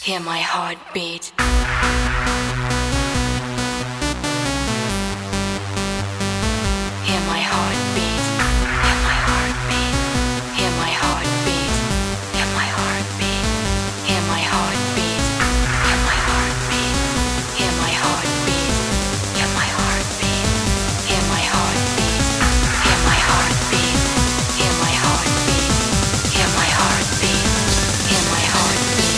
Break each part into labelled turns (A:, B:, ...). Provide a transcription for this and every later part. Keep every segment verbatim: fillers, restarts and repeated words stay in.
A: Hear my heartbeat. Hear my heartbeat. Hear my heartbeat. Hear my heartbeat. Hear my heartbeat. Hear my heartbeat. Hear my heartbeat. Hear my heartbeat. Hear my heartbeat. Hear my heartbeat. Hear my heartbeat. Hear my heartbeat. Hear my heartbeat. Hear my heartbeat.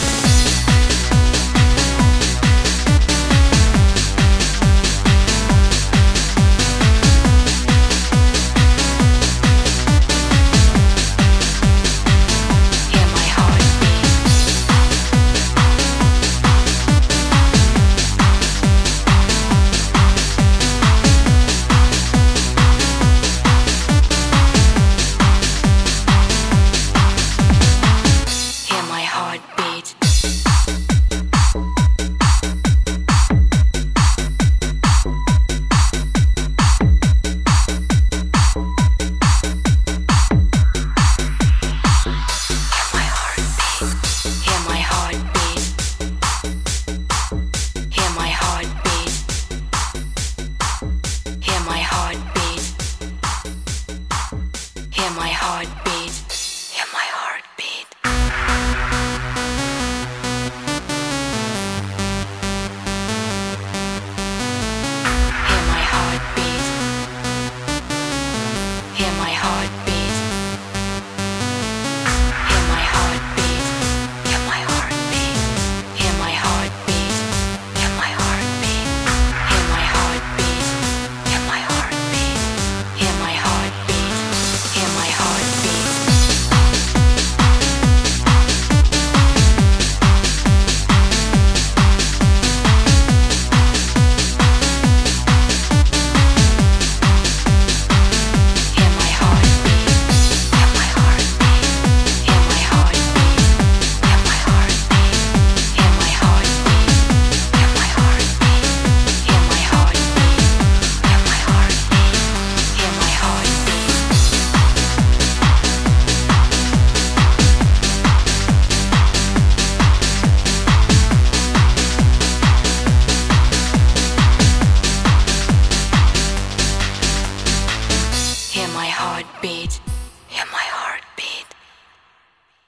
A: Hear my heartbeat.